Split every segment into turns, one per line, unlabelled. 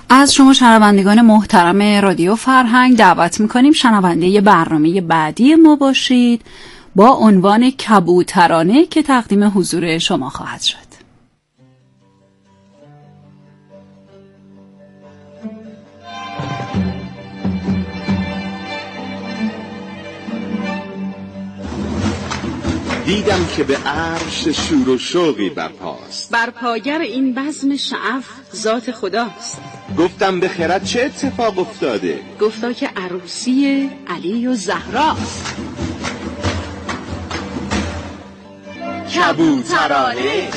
از شما شنوندگان محترم رادیو فرهنگ دعوت میکنیم شنونده برنامه بعدی ما باشید با عنوان کبوترانه که تقدیم حضور شما خواهد شد.
دیدم که به عرش شور و شوقی برپاست،
برپاگر این بزم شعف ذات خداست.
گفتم به خرد چه اتفاق افتاده؟
گفتا که عروسی علی و زهراست.
کبوترانه.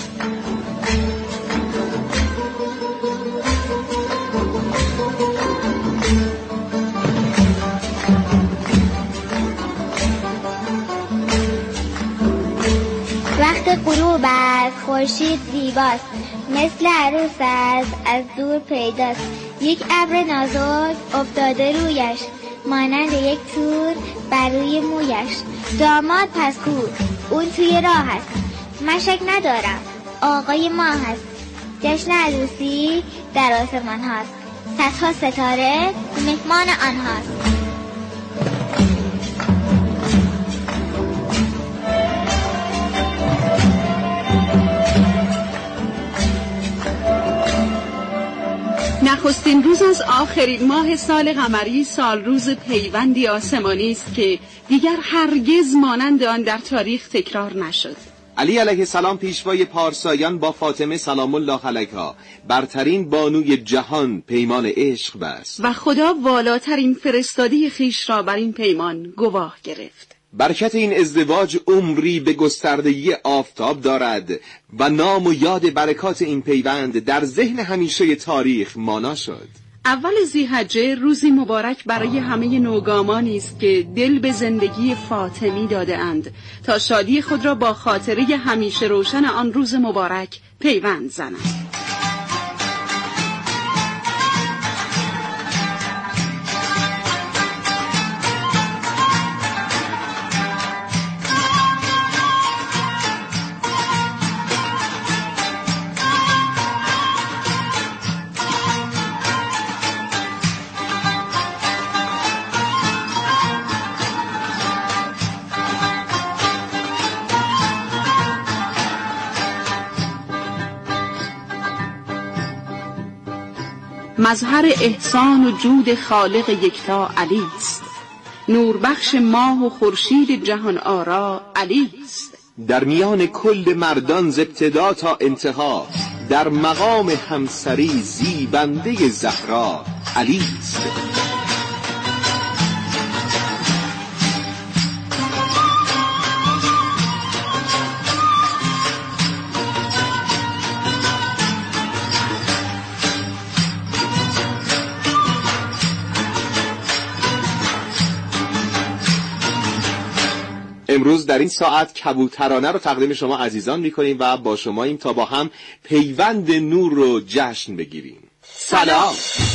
وقت غروب است، خورشید زیباست، مثل عروس است از دور پیداست. یک ابر نازک افتاده رویش، مانند یک تور بر روی مویش. داماد پس کو؟ اون توی راه است، من شک ندارم آقای ما هست. جشن عروسی در آسمان هاست، صدها ستاره مهمان آنهاست.
نخستین روز از آخرین ماه سال قمری سال روز پیوندی آسمانی است که دیگر هرگز مانند آن در تاریخ تکرار نشد.
علی علیه السلام پیشوای پارسایان با فاطمه سلام الله علیها برترین بانوی جهان پیمان عشق بست
و خدا والاترین فرستاده خیش را بر این پیمان گواه گرفت.
برکت این ازدواج عمری به گستردگی آفتاب دارد و نام و یاد برکات این پیوند در ذهن همیشه تاریخ مانا شد.
اول ذی‌حجه روزی مبارک برای همه نوگامانی است که دل به زندگی فاطمی داده اند تا شادی خود را با خاطره همیشه روشن آن روز مبارک پیوند زنند. مظهر احسان و جود خالق یکتا علی است، نوربخش ماه و خورشید جهان آرا علی است.
در میان کل مردان ز ابتدا تا انتها در مقام همسری زیبنده زهرا علی است. امروز در این ساعت کبوترانه رو تقدیم شما عزیزان می‌کنیم و با شماییم تا با هم پیوند نور رو جشن بگیریم. سلام.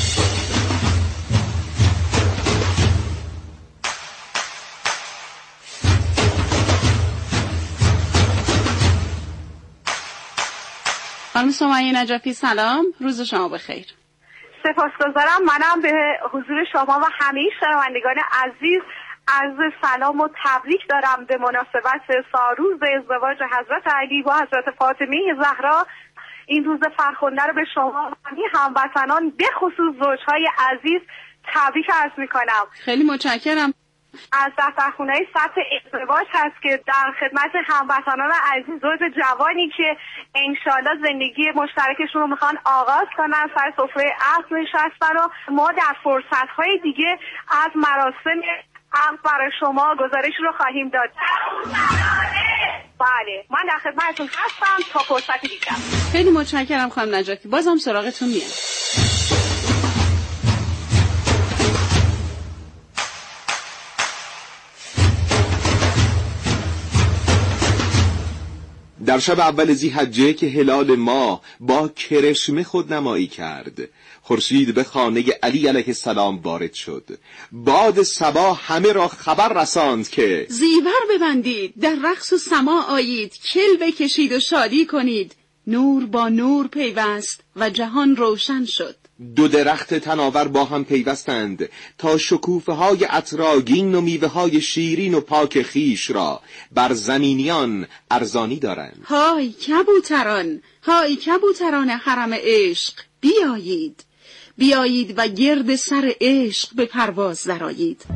خانم سمیه نجفی سلام، روز شما بخیر.
سپاسگزارم. منم به حضور شما و همه شنوندگان عزیز عرض سلام و تبریک دارم به مناسبت سالروز ازدواج حضرت علی با حضرت فاطمه زهرا. این روز فرخنده رو به شما و هموطنان به خصوص زوجهای عزیز تبریک عرض میکنم.
خیلی متشکرم.
از دفترخونه‌های سطح ازدواج هست که در خدمت هموطنان عزیز زوج جوانی که انشالله زندگی مشترکشون رو میخوان آغاز کنن سر سفره عقد نشستن و ما در فرصت‌های دیگه از مراسم عقد برای شما گزارش رو خواهیم داد. بله من در خدمتتون هستم تا فرصت دیگه.
خیلی متشکرم خانم نجفی، بازم سراغتون میام.
در شب اول ذی‌حجه که هلال ماه با کرشمه خود نمایی کرد، خورشید به خانه علی علیه السلام وارد شد. باد صبا همه را خبر رساند که
زیور ببندید، در رقص و سما آیید، کل بکشید و شادی کنید. نور با نور پیوست و جهان روشن شد.
دو درخت تناور با هم پیوستند تا شکوفه های عطرآگین و میوه های شیرین و پاک خیش را بر زمینیان ارزانی دارند.
های کبوتران، های کبوتران حرم عشق، بیایید، بیایید و گرد سر عشق به پرواز درآیید.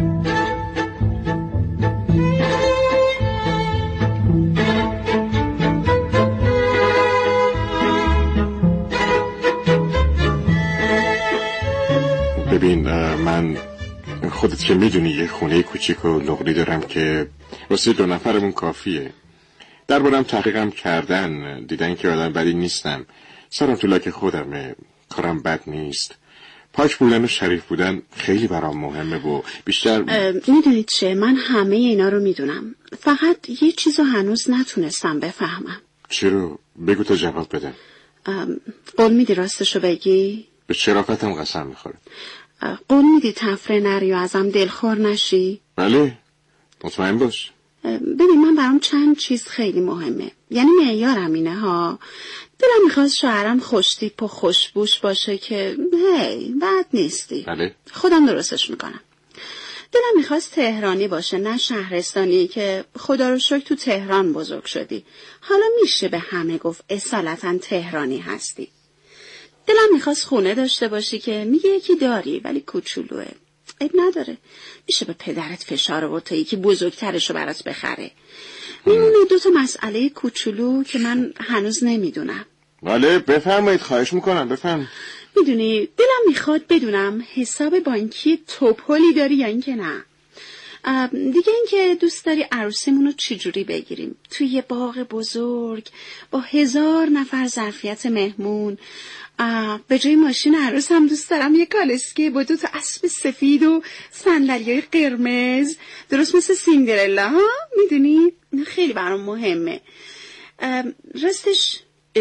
ببین من خودت که میدونی یه خونه کوچیک و نقلی دارم که واسه 2 نفرمون کافیه. دربارم تحقیقم کردن، دیدن که آدم بدی نیستم، سرم تو لاک خودمه، کارم بد نیست، پاک بودن و شریف بودن خیلی برام مهمه و بیشتر
میدونید چه، من همه اینا رو میدونم، فقط یه چیزو هنوز نتونستم بفهمم.
چرا؟ بگو تا جواب بدم.
قول میدی راستشو بگی؟
به شرافتم قسم میخوره.
قول میدی تفره نری و ازم دلخور نشی؟
بله، مطمئن باش.
ببین من برام چند چیز خیلی مهمه، یعنی معیارم اینه ها. دلم میخواست شوهرم خوشتیپ و خوشبوش باشه که هی بد نیستی.
بله.
خودم درستش میکنم. دلم میخواست تهرانی باشه نه شهرستانی که خدا رو شکر تو تهران بزرگ شدی، حالا میشه به همه گفت اصالتا تهرانی هستی. دلم میخواست خونه داشته باشی که میگه یکی داری ولی کوچولوه، عیب نداره، میشه به پدرت فشار آورد تا یکی بزرگترشو برات بخره. میمونه 2 مسئله کوچولو که من هنوز نمیدونم.
بله بفرمایید، خواهش میکنم بفرم.
میدونی دلم میخواد بدونم حساب بانکی توپلی داری یا اینکه نه. دیگه اینکه دوست داری عروسیمونو چجوری بگیریم، توی یه باغ بزرگ با 1000 نفر ظرفیت مهمون. به جای ماشین عروس هم دوست دارم یه کالسکه با 2 اسب سفید و صندلیای قرمز، درست مثل سیندرلا ها. میدونی خیلی برام مهمه. راستش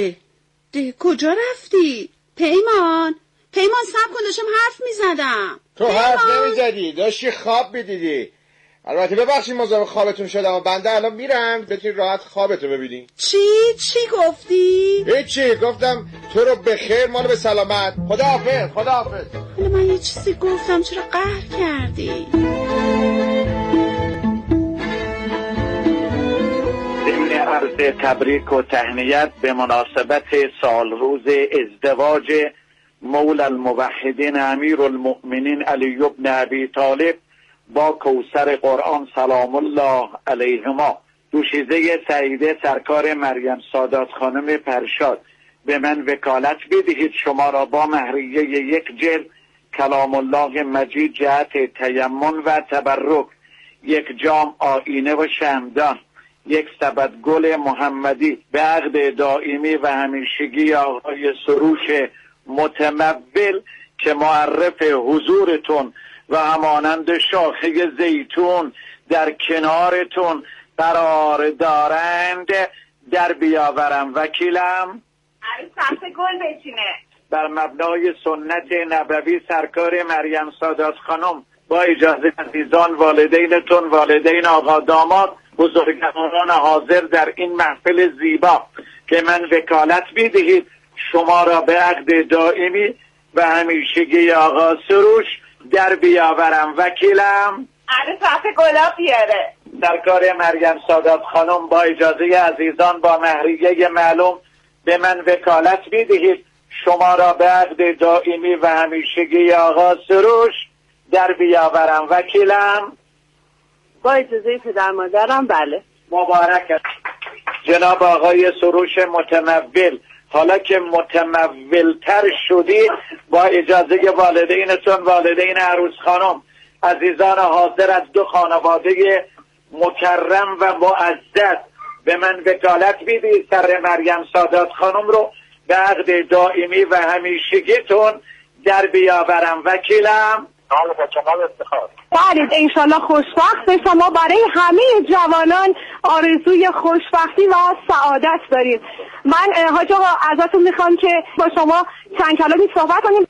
کجا رفتی؟ پیمان صبر کن، داشتم حرف میزدم.
تو حرف نمیزدی، داشتی خواب میدیدی. البته ببخشید مزاحم خوابتون شدم و بنده الان میرم بتونی راحت خوابتو ببینی.
چی گفتی؟
هیچی، گفتم تو رو به خیر، مال به سلامت. خداحافظ.
حالا من یه چیزی گفتم، چرا قهر کردی؟
ضمن عرض تبریک و تهنیت به مناسبت سال روز ازدواج مولا الموحدین امیر المؤمنین علی بن ابی طالب با کوثر قرآن سلام الله علیهما، دوشیزه سعیده سرکار مریم سادات خانم پرشاد، به من وکالت بدهید شما را با مهریه 1 جلد کلام الله مجید جهت تیمم و تبرک، 1 جام آینه و شمعدان، 1 سبد گل محمدی به عقد دائمی و همیشگی آقای سروش متمول که معرف حضورتون و همانند شاخه زیتون در کنارتون قرار دارند در بیاورم. وکیلم
سمت گل بچینه.
بر مبنای سنت نبوی سرکار مریم سادات خانم با اجازه عزیزان والدینتون، والدین آقا داماد، بزرگواران حاضر در این محفل زیبا که من وکالت میدهید شما را به عقد دائمی و همیشگی آقا سروش در بیاورم. وکیلم
سمت گلاب بیاره.
سرکار مریم سادات خانم با اجازه عزیزان با مهریه معلوم به من وکالت میدهید شما را به عقد دائمی و همیشگی آقا سروش در بیاورم. وکیلم
با اجازه پدر مادرم. بله.
مبارک است جناب آقای سروش متمول. حالا که متمولتر شدی با اجازه والدینتون، والدین عروس خانم، عزیزان حاضر از 2 خانواده مکرم و معزز به من وکالت میدید سر مریم سادات خانم رو به عقد دائمی و همیشگیتون در بیاورم. وکیلم
با کمال افتخار. بله انشالله خوشبخت به شما. برای همه جوانان آرزوی خوشبختی و سعادت دارید. من حاج آقا ازتون میخوام که با شما چند کلامی صحبت کنیم.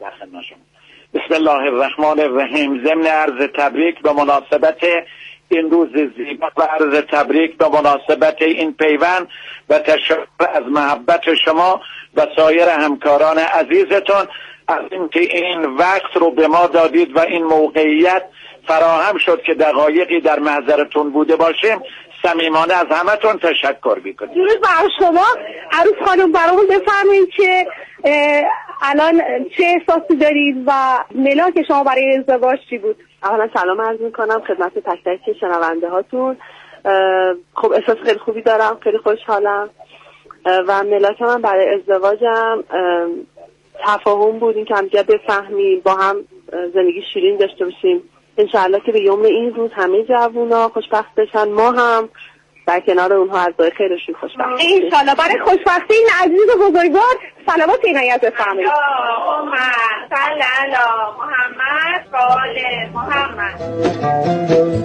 بسم الله الرحمن الرحیم. ضمن عرض تبریک به مناسبت این روز زیبا و عرض تبریک به مناسبت این پیوند و تشکر از محبت شما و سایر همکاران عزیزتون از اینکه این وقت رو به ما دادید و این موقعیت فراهم شد که دقایقی در محضرتون بوده باشیم. صمیمانه از همتون تشکر میکنیم.
درود بر شما. عروس خانم برامون بفرمایید که الان چه احساسی دارید و ملاک شما برای ازدواج چی بود؟
اولا سلام عرض میکنم خدمت تک تک شنونده هاتون. خب احساس خیلی خوبی دارم، خیلی خوشحالم و ملاک من برای ازدواجم تفاهم بود، این که هم دیگه بفهمیم، با هم زندگی شیرین داشته باشیم. انشاءالله که به یوم این روز همه جوونا خوشبخت بشن، ما هم در کنار اونها از دای خیرشون خوشبخت بشیم.
انشاءالله. برای خوشبختی این عزیز بزرگوار صلوات عنایت بفرمایید.
اللهم صل علی محمد و آل محمد.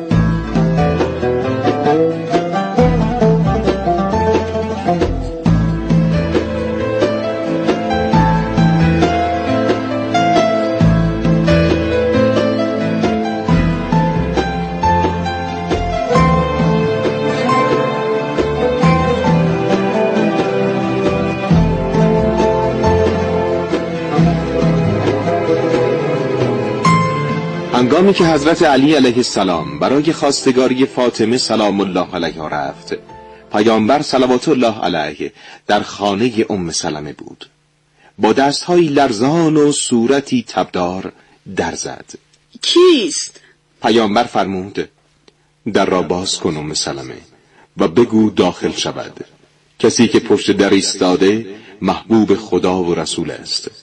هنگامی که حضرت علی علیه السلام برای خواستگاری فاطمه سلام الله علیها رفت، پیامبر صلوات الله علیه در خانه ام سلمه بود. با دستهای لرزان و صورتی تبدار در زد.
کیست؟
پیامبر فرمود در را باز کن ام سلمه و بگو داخل شود. کسی که پشت در ایستاده محبوب خدا و رسول است.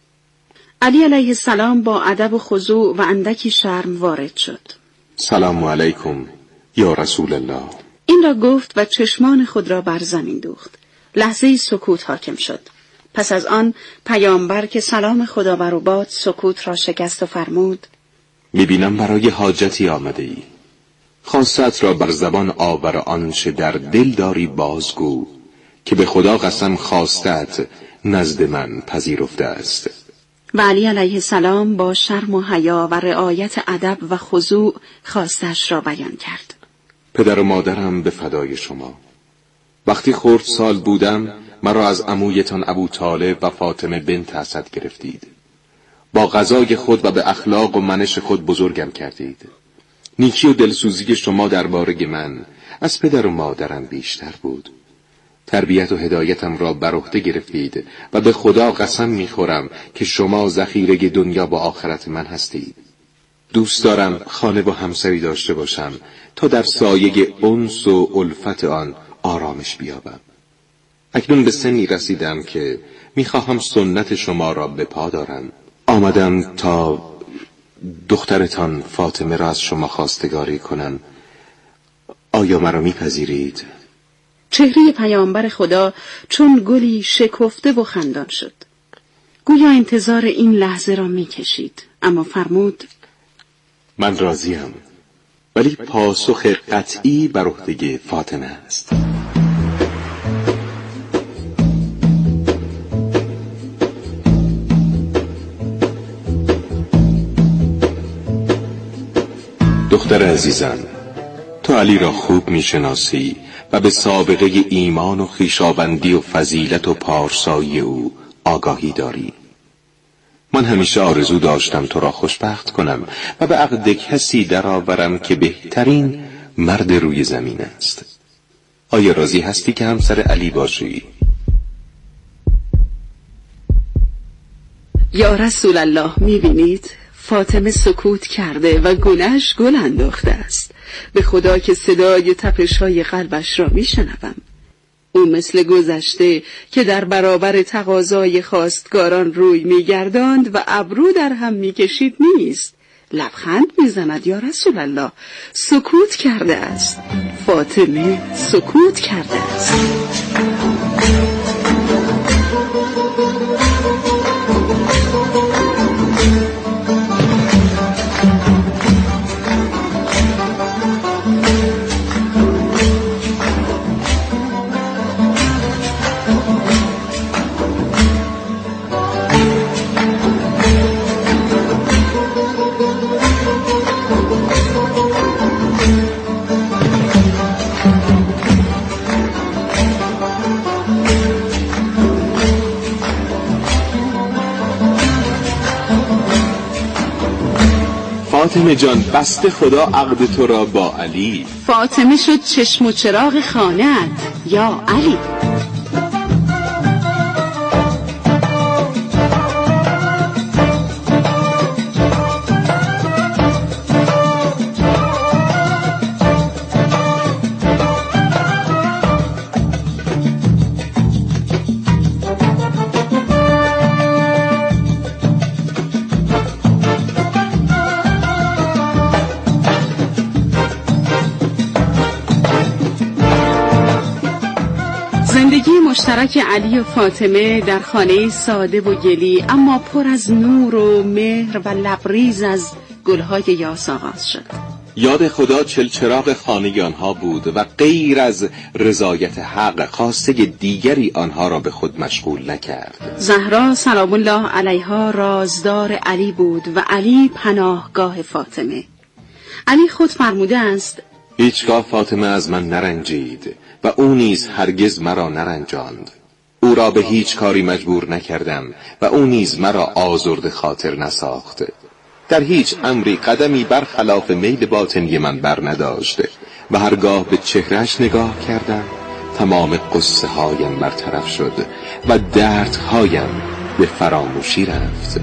علی علیه السلام با ادب و خضوع و اندکی شرم وارد شد.
سلام علیکم یا رسول الله.
این را گفت و چشمان خود را بر زمین دوخت. لحظه‌ای سکوت حاکم شد. پس از آن پیامبر که سلام خدا بر او باد سکوت را شکست و فرمود
میبینم برای حاجتی آمده ای. خواستت را بر زبان آور آنچه در دل داری بازگو که به خدا قسم خواستت نزد من پذیرفته است.
و علی علیه السلام با شرم و حیا و رعایت ادب و خضوع خواستش را بیان کرد.
پدر و مادرم به فدای شما. وقتی خرد سال بودم مرا از عمویتان ابو طالب و فاطمه بنت اسد گرفتید. با غذای خود و به اخلاق و منش خود بزرگم کردید. نیکی و دلسوزی شما درباره من از پدر و مادرم بیشتر بود. تربیت و هدایتم را بر عهده گرفتید و به خدا قسم میخورم که شما ذخیره دنیا با آخرت من هستید. دوست دارم خانه و همسری داشته باشم تا در سایه انس و الفت آن آرامش بیابم. اکنون به سنی رسیدم که میخواهم سنت شما را به پا دارم. آمدم تا دخترتان فاطمه را از شما خواستگاری کنم. آیا مرا میپذیرید؟
چهره پیامبر خدا چون گلی شکفته و خندان شد. گویا انتظار این لحظه را میکشید، اما فرمود
من راضیم، ولی پاسخ قطعی بر عهده فاطمه است. دختر عزیزم، تو علی را خوب میشناسی و به سابقه ایمان و خویشاوندی و فضیلت و پارسایی او آگاهی داری. من همیشه آرزو داشتم تو را خوشبخت کنم و به عقد کسی درآورم که بهترین مرد روی زمین است. آیا راضی هستی که همسر علی باشی؟
یا رسول الله، میبینید فاطمه سکوت کرده و گونه‌اش گل انداخته است. به خدا که صدای تپش‌های قلبش را میشنوم. او مثل گذشته که در برابر تقاضای خواستگاران روی میگرداند و ابرو در هم میکشید نیست. لبخند میزند. یا رسول الله، سکوت کرده است. فاطمه سکوت کرده است.
فاطمه جان بسته خدا عقد تو را با علی.
فاطمه شد چشم و چراغ خانه‌ات یا علی. زندگی مشترک علی و فاطمه در خانه ساده و گلی اما پر از نور و مهر و لبریز از گلهای یاس آغاز شد.
یاد خدا چلچراغ خانه آنها بود و غیر از رضایت حق خواسته دیگری آنها را به خود مشغول نکرد.
زهرا سلام الله علیها رازدار علی بود و علی پناهگاه فاطمه. علی خود فرموده است:
هیچگاه فاطمه از من نرنجید و او نیز هرگز مرا نرنجاند. او را به هیچ کاری مجبور نکردم و او نیز مرا آزرده خاطر نساخت. در هیچ امری قدمی برخلاف میل باطنی من بر نداشته و هرگاه به چهرهش نگاه کردم تمام قصه هایم برطرف شد و دردهایم به فراموشی رفت.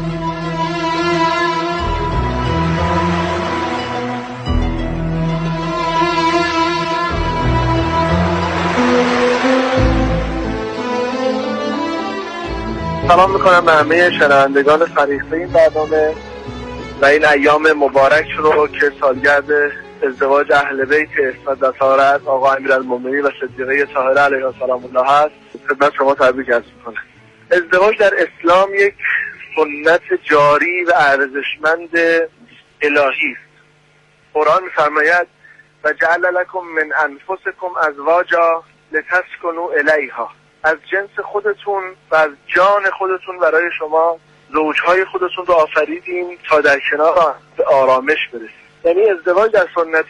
سلام میکنم به همه شنوندگان فریقه این برنامه و این ایام مبارک رو که سالگرد ازدواج اهل بیت عصمت و طهارت آقا امیرالمومنین و صدیقه طاهره علیها السلام الله هست. خدمت شما تبریک عرض میکنم. ازدواج در اسلام یک سنت جاری و ارزشمند الهی است. قرآن می‌فرماید و جعل لکم من انفسکم ازواجا لتسکنوا الیها. از جنس خودتون و از جان خودتون برای شما زوجهای خودتون رو آفریدیم تا در کنار به آرامش برسید. یعنی ازدواج در سنت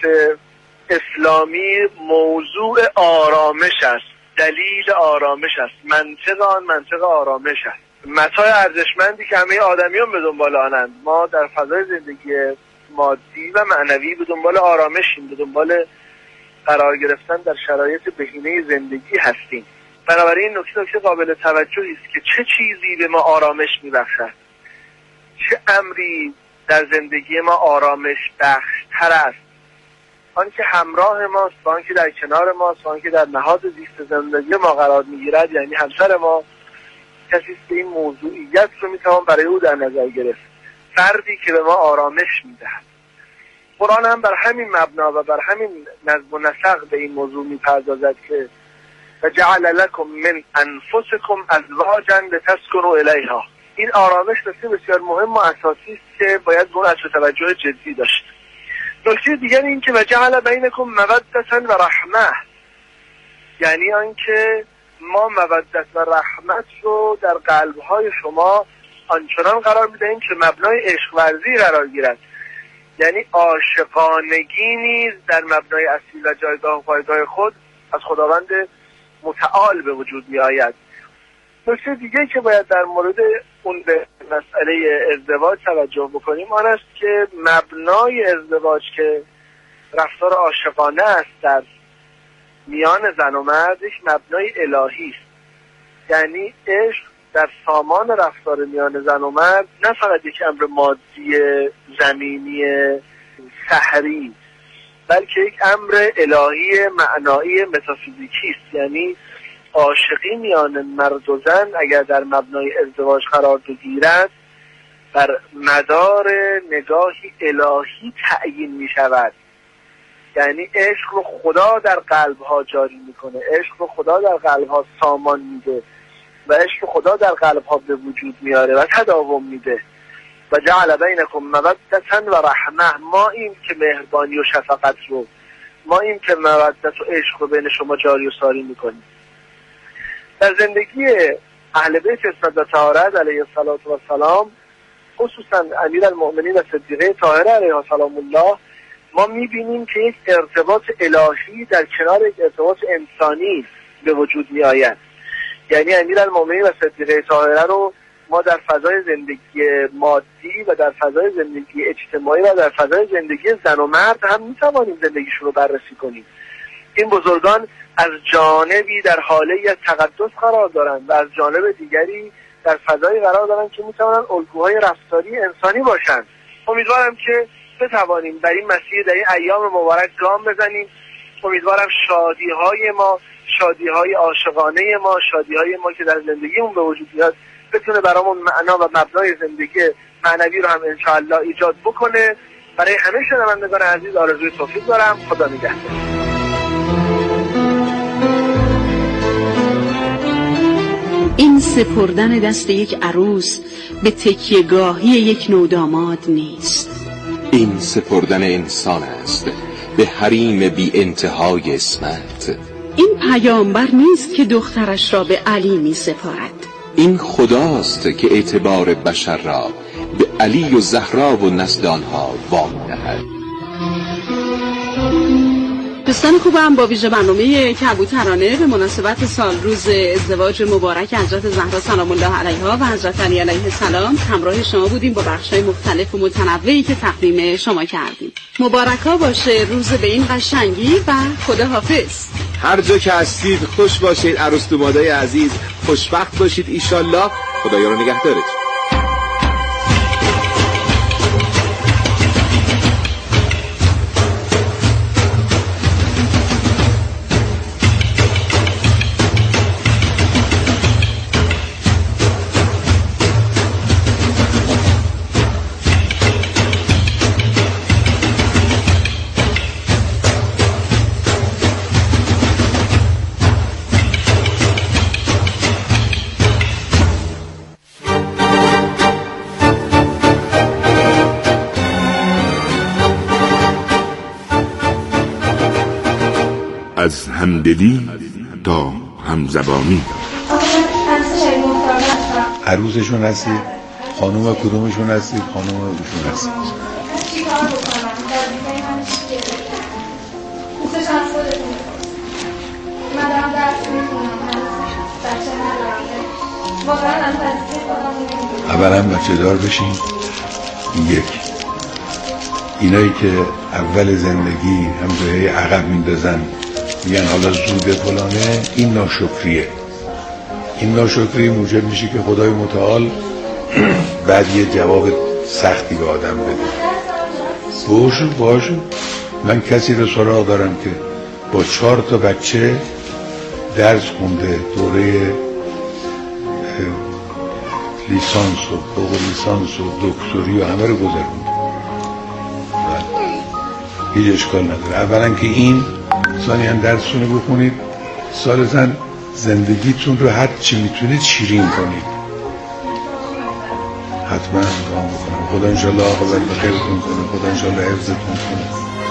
اسلامی موضوع آرامش است، دلیل آرامش است، منطق آن منطق آرامش است. متاع ارزشمندی که همه آدمیان به دنبال آنند. ما در فضای زندگی مادی و معنوی به دنبال آرامشیم، به دنبال قرار گرفتن در شرایط بهینه زندگی هستیم. بنابراین نکته قابل توجهی است که چه چیزی به ما آرامش میبخشد، چه امری در زندگی ما آرامش بخشتر است. آن که همراه ماست، آن که در کنار ماست، آن که در نهاد زیست زندگی ما قرار میگیرد، یعنی همسر ما، کسی است که این موضوعیت رو میتوان برای او در نظر گرفت. فردی که به ما آرامش میدهد. قرآن هم بر همین مبنا و بر همین نظم و نسق به این موضوع میپردازد که و جعل لکم من انفسکم ازواجا لتسکنوا الیها. این آرامش بسیار مهم و اساسی است که باید به اون اصل توجه جدی داشت. نکته دیگر این که و جعل بینکم مودة و رحمه، یعنی آنکه ما مودت و رحمت رو در قلب‌های شما آنچنان قرار میدهیم که مبنای عشق ورزی قرار گیرد. یعنی عاشقانگی نیز در مبنای اصیل و جایگاه و پایگاه خود از خداوند متعال به وجود می آید. نکته دیگه که باید در مورد اون به مسئله ازدواج توجه بکنیم آن است که مبنای ازدواج که رفتار عاشقانه است در میان زن و مرد یک مبنای الهی است. یعنی عشق در سامان رفتار میان زن و مرد نه فقط یک امر مادی زمینی سحری، بلکه یک امر الهی معنایی متافیزیکی است. یعنی عاشقی میان مرد و زن اگر در مبنای ازدواج قرار بگیرد بر مدار نگاهی الهی تعیین می شود. یعنی عشق رو خدا در قلبها جاری میکنه، عشق رو خدا در قلبها سامان میده و عشق رو خدا در قلبها به وجود میاره و تداوم میده. و جعل بینکم مودة و رحمه، ما این که مهربانی و شفقت رو، ما این که مودت و عشق رو بین شما جاری و ساری میکنیم. در زندگی اهل بیت عصمت و طهارت علیه السلام، خصوصا امیرالمؤمنین و صدیقه طاهره علیها السلام الله، ما میبینیم که یک ارتباط الهی در کنار یک ارتباط انسانی به وجود می آید. یعنی امیرالمؤمنین و صدیقه طاهره رو ما در فضای زندگی مادی و در فضای زندگی اجتماعی و در فضای زندگی زن و مرد هم میتوانیم زندگیشون رو بررسی کنیم. این بزرگان از جانبی در حاله از تقدس قرار دارند و از جانب دیگری در فضایی قرار دارند که میتوانند الگوهای رفتاری انسانی باشند. امیدوارم که بتوانیم در این مسیر در این ایام مبارک گام بزنیم. امیدوارم شادی‌های ما، شادی‌های عاشقانه ما، شادی‌های ما که در زندگیمون به وجود میاد بتونه برامون معنا و مبنای زندگی معنوی رو هم انشاءالله ایجاد بکنه. برای همه شنوندگان عزیز آرزوی توفیق دارم. خدا نگهدار.
این سپردن دست یک عروس به تکیهگاهی یک نوداماد نیست.
این سپردن انسان است به حریم بی انتهای اسمت.
این پیامبر نیست که دخترش را به علی می سپارد.
این خداست که اعتبار بشر را به علی و زهرا و نسل آنها وام دهد.
دوستان خوبم، با ویژه برنامه کبوترانه به مناسبت سال روز ازدواج مبارک حضرت زهرا سلام الله علیها و حضرت علی علیه السلام همراه شما بودیم با بخش‌های مختلف و متنوعی که تقدیم شما کردیم. مبارکا باشه روز به این قشنگی و خداحافظ.
هر جا که هستید خوش باشید عروس دومادای عزیز، خوشبخت باشید ایشالله. خدایا رو نگهدارتون.
از همدلی تا همزبانی.
عروسشون هستید؟ خانوم کدومشون هستید؟ خانوم اوشون هستید؟
چی کار بکنم؟ وظیفه من چیه؟ دوستش از خودتون من دارم درس میخونم، بچه ندارم، واقعا از وظیفه خودم
اولا
نمیدونم.
بچه دار بشین. یک، اینایی که اول زندگی همجایی عقب میندازن میگن حالا زوده فلانه، این ناشکریه. این ناشکری موجب میشه که خدای متعال بعد یه جواب سختی به آدم بده. باشو من کسی رو سراغ دارم که با 4 تا بچه درس خونده، دوره لیسانس و فوق لیسانس و دکتری و همه رو گذرونده. هیچ اشکال نداره. اولا که این ثانیاً درستون رو بخونید، ثالثاً زندگیتون رو هر چی میتونید شیرین کنید. حتما کام بکنم. خدا انشالله عاقبت به خیرتون کنه. خدا انشالله حفظتون کنه.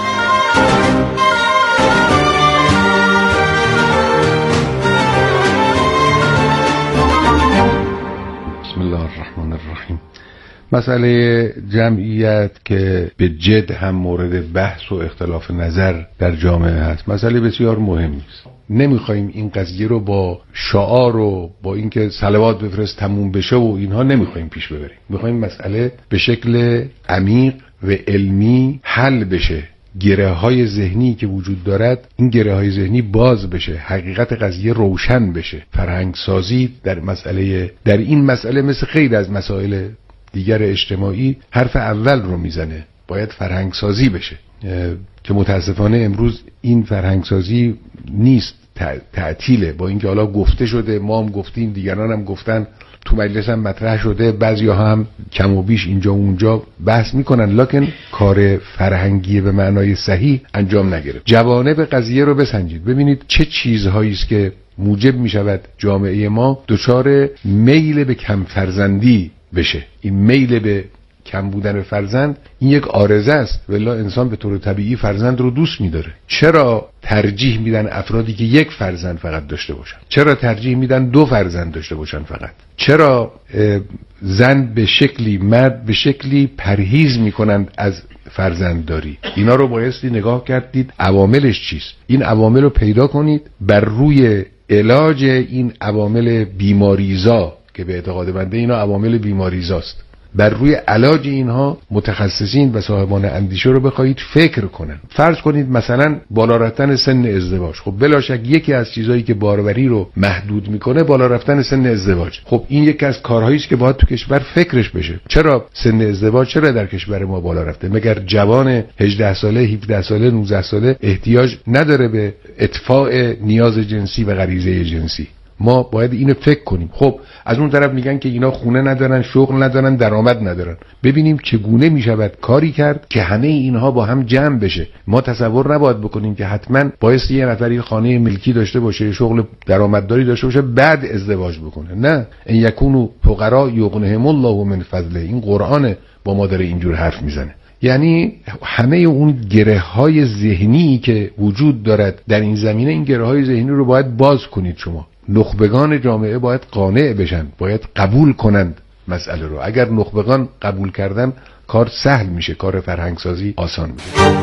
بسم الله الرحمن الرحیم. مسئله جمعیت که به جد هم مورد بحث و اختلاف نظر در جامعه هست، مسئله بسیار مهمی است. نمیخوایم این قضیه رو با شعار و با اینکه صلوات بفرست تموم بشه و اینها نمیخوایم پیش ببریم. میخوایم مسئله به شکل عمیق و علمی حل بشه. گره های ذهنی که وجود دارد، این گره های ذهنی باز بشه، حقیقت قضیه روشن بشه. فرهنگ سازی در این مسئله مثل خیلی از مسائل دیگر اجتماعی حرف اول رو میزنه. باید فرهنگ سازی بشه که متاسفانه امروز این فرهنگ سازی نیست، تعطیله. با اینکه حالا گفته شده، ما هم گفتیم، دیگران هم گفتن، تو مجلس هم مطرح شده، بعضی‌ها هم کم و بیش اینجا و اونجا بحث میکنن، لکن کار فرهنگی به معنای صحیح انجام نگرفت. جوانب قضیه رو بسنجید، ببینید چه چیزهایی است که موجب میشود جامعه ما دچار میل به کم فرزندی بشه. این میل به کم بودن فرزند این یک عارضه است، ولی انسان به طور طبیعی فرزند رو دوست می‌داره. چرا ترجیح میدن افرادی که 1 فرزند فقط داشته باشن؟ چرا ترجیح میدن 2 فرزند داشته باشن فقط؟ چرا زن به شکلی، مرد به شکلی پرهیز میکنند از فرزندداری؟ اینا رو بایستی نگاه کردید عواملش چیست. این عوامل رو پیدا کنید، بر روی علاج این عوامل بیماریزا که به اعتقاد بنده اینا عوامل بیماریزاست. بر روی علاج اینها متخصصین و صاحبان اندیشه رو بخواید فکر کنن. فرض کنید مثلا بالا رفتن سن ازدواج، خب بلا شک یکی از چیزایی که باروری رو محدود میکنه بالا رفتن سن ازدواج. خب این یکی از کارهایی است که باید تو کشور فکرش بشه. چرا سن ازدواج چرا در کشور ما بالا رفته؟ مگر جوان 18 ساله، 17 ساله، 19 ساله احتیاج نداره به اطفاء نیاز جنسی و غریزه جنسی؟ ما باید اینو فکر کنیم. خب از اون طرف میگن که اینا خونه ندارن، شغل ندارن، درآمد ندارن. ببینیم چگونه میشود کاری کرد که همه اینها با هم جمع بشه. ما تصور نباید بکنیم که حتما باید یه نفری خانه ملکی داشته باشه، شغل درآمدداری داشته باشه بعد ازدواج بکنه. نه، ان یکونوا فقراء یغنیهم الله من فضله. این قرآن با ما داره اینجور حرف میزنه. یعنی همه اون گره‌های ذهنی که وجود دارد در این زمینه، این گره‌های ذهنی رو باید باز کنید. شما نخبگان جامعه باید قانع بشن، باید قبول کنند مسئله رو. اگر نخبگان قبول کردن کار سهل میشه، کار فرهنگسازی آسان میشه.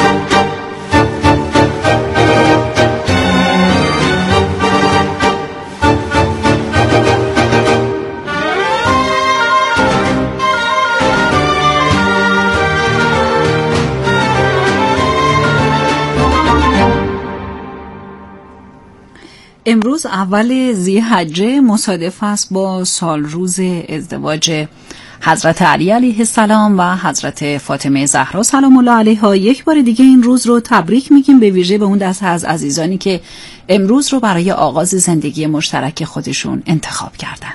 امروز اول ذی‌حجه مصادف است با سال روز ازدواج حضرت علی علیه السلام و حضرت فاطمه زهرا سلام الله علیها. یک بار دیگه این روز رو تبریک میگیم، به ویژه به اون دسته از عزیزانی که امروز رو برای آغاز زندگی مشترک خودشون انتخاب کردن.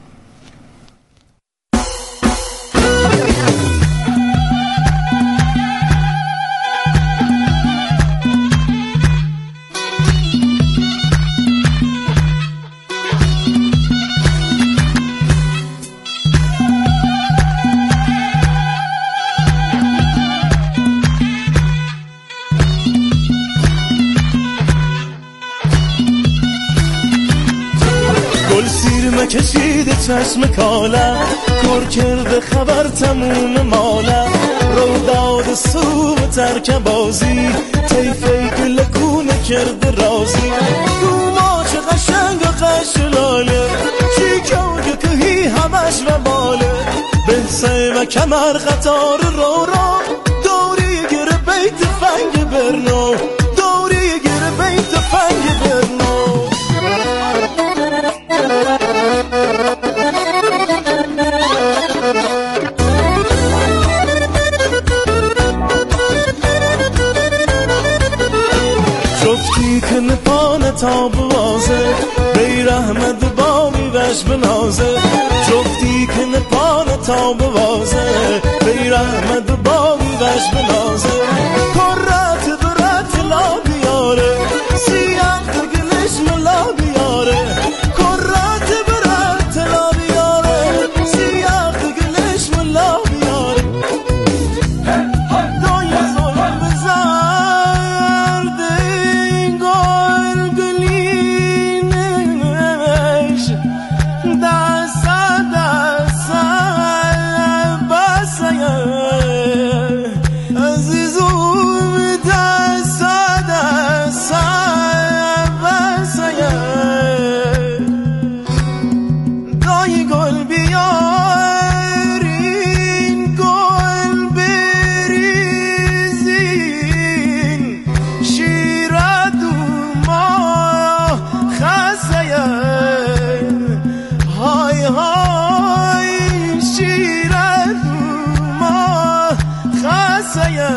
کشیده چشم کالا کار کرده خبر تموم مالا رو داد سو ترک بازی تیفه گلکونه کرده رازی دوما چه قشنگ و قشلاله چی که کهی همش و باله بحثه و کمر قطار رو دوری گره بیت فنگ برنو دوری گره بیت فنگ برنو جفتی که نپانه تا بوازه بیر احمد بامی وش بنازه جفتی که نپانه تا بوازه بیر احمد بامی وش بنازه کرات برات لا بیاره سیاه دگلش ملا بیاره کرات برات لا بیاره سیاه دگلش ملا بیاره دای زلم بزرد این گل گلینش دست دست بسه عزیزم دست دست بسه دای گل بیارین گل بریزین شیرد ما خسته های های شیرد ما خسته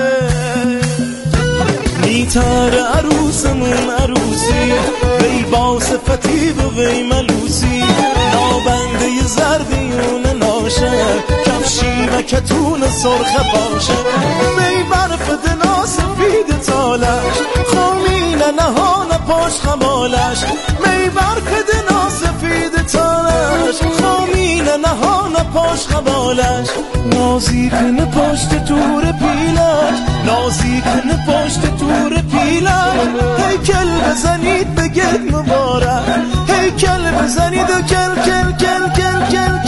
میتر عروسمون عروسی وی با صفتی و وی ملوسی نابنده زردیون ناشه کفشی و کتون سرخ باشه وی برف دنا سفید تالش خامینه نهان پاش خمالش می برف دنا سفید تالش خامینه نهان پاش خمالش نازیکن پشت تور پیلش نازیکن پشت تور پیلش هیکل بزنید بگید مبارک هیکل بزنید و کل کل کل کل کل